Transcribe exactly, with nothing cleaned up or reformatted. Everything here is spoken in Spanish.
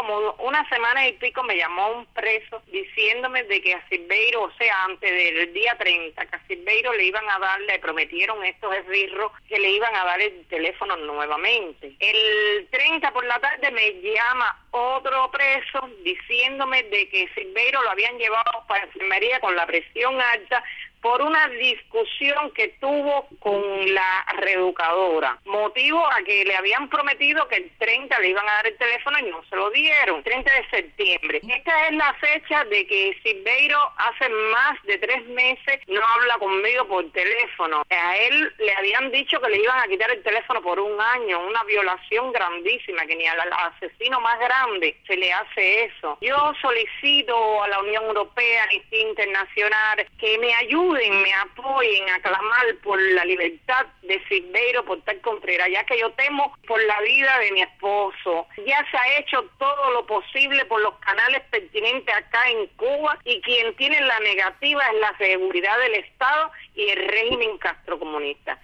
como una semana y pico me llamó un preso diciéndome de que a Silveiro, o sea, antes del día treinta, que a Silveiro le iban a dar, le prometieron estos esbirros que le iban a dar el teléfono nuevamente. El treinta por la tarde me llama otro preso diciéndome de que Silveiro lo habían llevado para enfermería con la presión alta por una discusión que tuvo con la reeducadora, motivo a que le habían prometido que el treinta le iban a dar el teléfono y no se lo dieron, treinta de septiembre. Esta es la fecha de que Silveiro hace más de tres meses no habla conmigo por teléfono. A él le habían dicho que le iban a quitar el teléfono por un año, una violación grandísima, que ni al asesino más grande se le hace eso. Yo solicito a la Unión Europea, a Amnistía Internacional, que me ayude, me apoyen a clamar por la libertad de Silveiro Portal Contreras, ya que yo temo por la vida de mi esposo. Ya se ha hecho todo lo posible por los canales pertinentes acá en Cuba y quien tiene la negativa es la seguridad del Estado y el régimen castrocomunista.